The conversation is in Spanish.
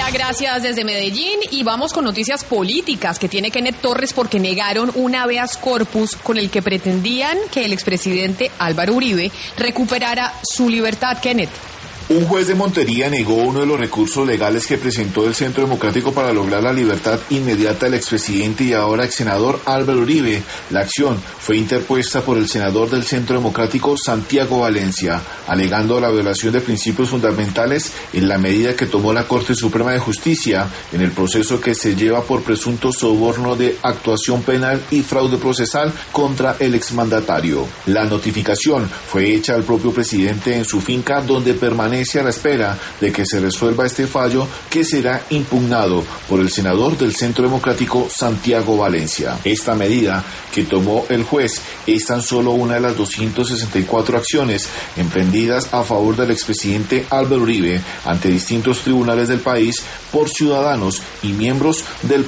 Camila, gracias desde Medellín. Y vamos con noticias políticas que tiene Kenneth Torres porque negaron un habeas corpus con el que pretendían que el expresidente Álvaro Uribe recuperara su libertad. Kenneth. Un juez de Montería negó uno de los recursos legales que presentó el Centro Democrático para lograr la libertad inmediata del expresidente y ahora exsenador Álvaro Uribe. La acción fue interpuesta por el senador del Centro Democrático Santiago Valencia, alegando la violación de principios fundamentales en la medida que tomó la Corte Suprema de Justicia en el proceso que se lleva por presunto soborno de actuación penal y fraude procesal contra el exmandatario. La notificación fue hecha al propio presidente en su finca, donde permanece a la espera de que se resuelva este fallo, que será impugnado por el senador del Centro Democrático Santiago Valencia. Esta medida que tomó el juez es tan solo una de las 264 acciones emprendidas a favor del expresidente Álvaro Uribe ante distintos tribunales del país por ciudadanos y miembros del